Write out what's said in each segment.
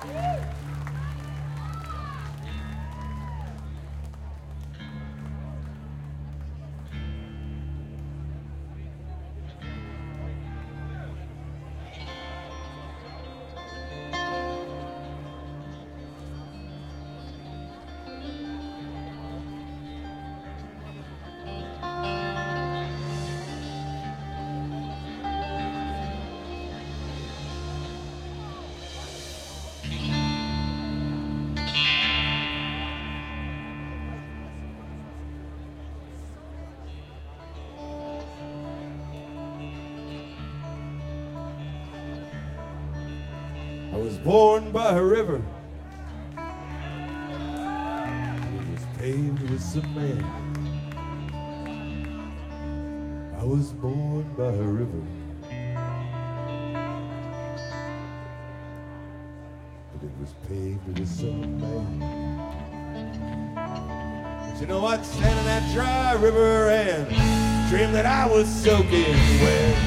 I was born by a river. It was paved with cement. I was born by a river. But it was paved with cement. But you know what? Standing in that dry river and dreamed that I was soaking wet.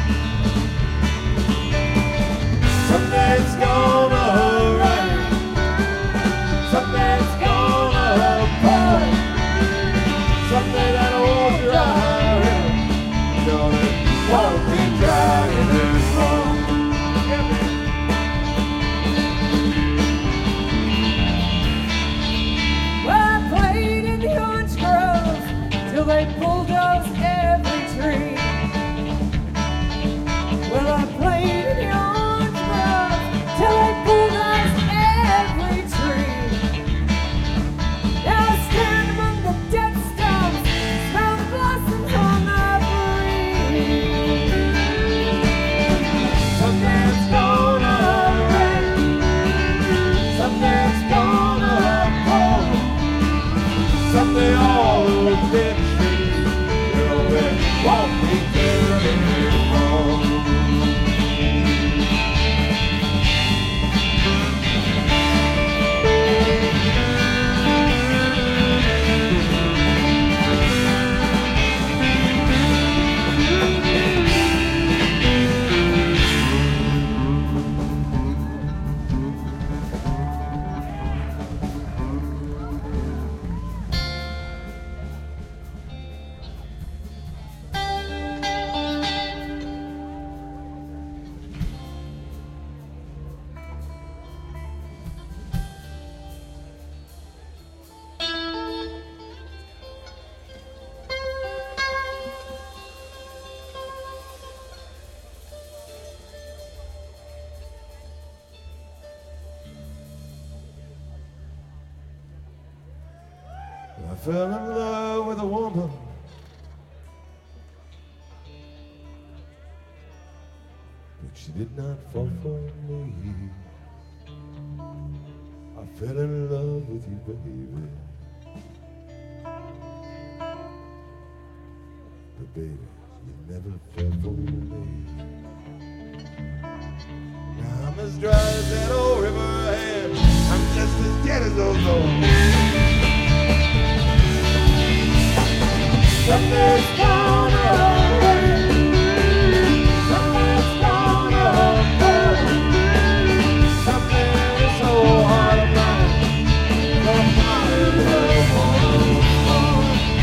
Someday it's gonna rain. Someday it's gonna pour. Someday that old dry river, you know, it won't be dry anymore. Well, I played in the orange grove till they bulldozed every tree. Well, I played in the orange grove till they bulldozed every tree. Now I stand among the dead stumps, smell the blossoms on the breeze. Someday it's gonna rain. Someday it's gonna pour. Someday all those dead trees, you know, it won't be there anymore. I fell in love with a woman, but she did not fall for me. I fell in love with you, baby, but baby, you never fell for me. Now I'm as dry as that old river, and I'm just as dead as those old. Something's gonna rain. Something's gonna pour. Something is so hard to find. The fire will fall.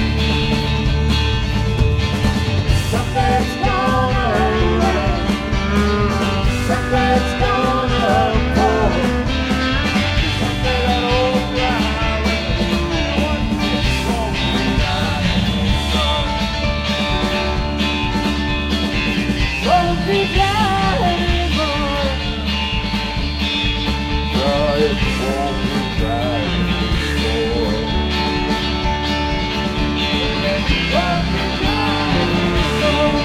Something's gonna rain. Something's gonna pour. Something that old dry won't be dry anymore. It won't be dry anymore. It won't be dry anymore.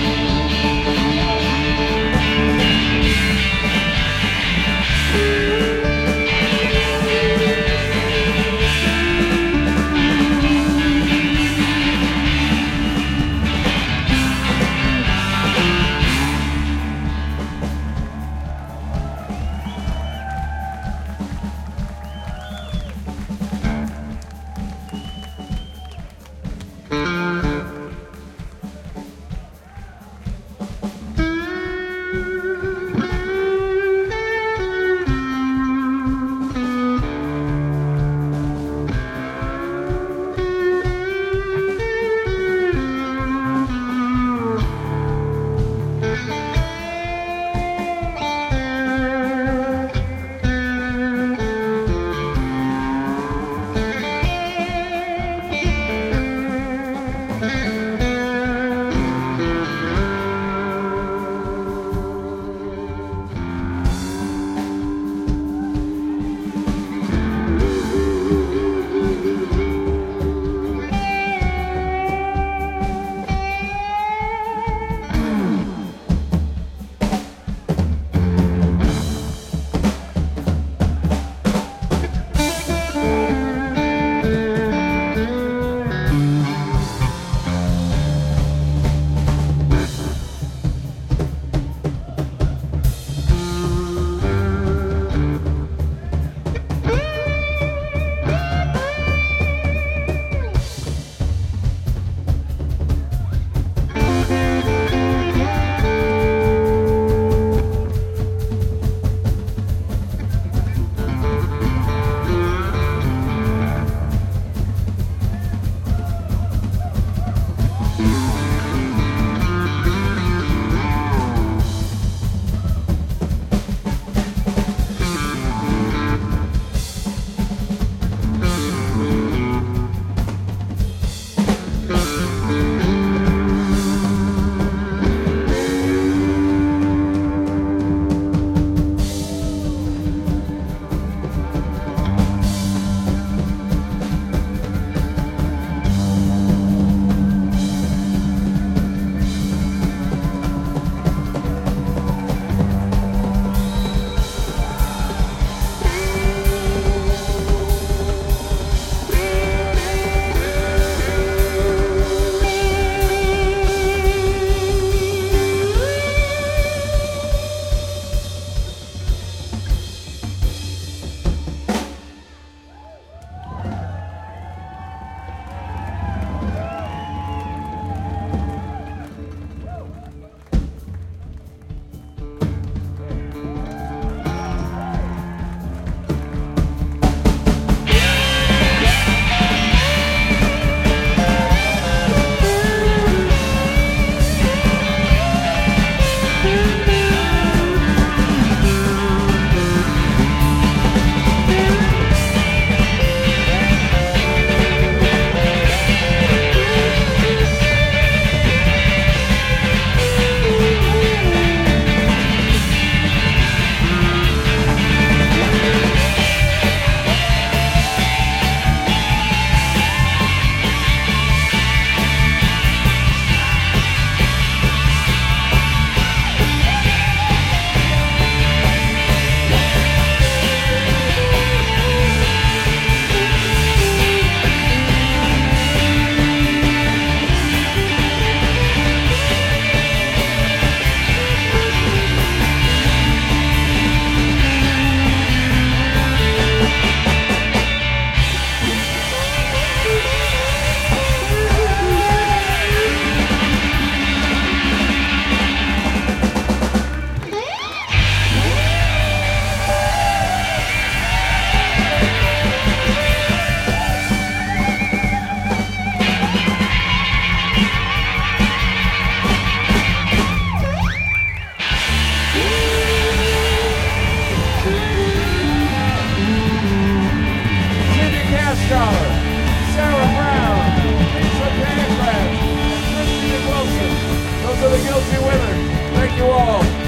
for the guilty women. Thank you all.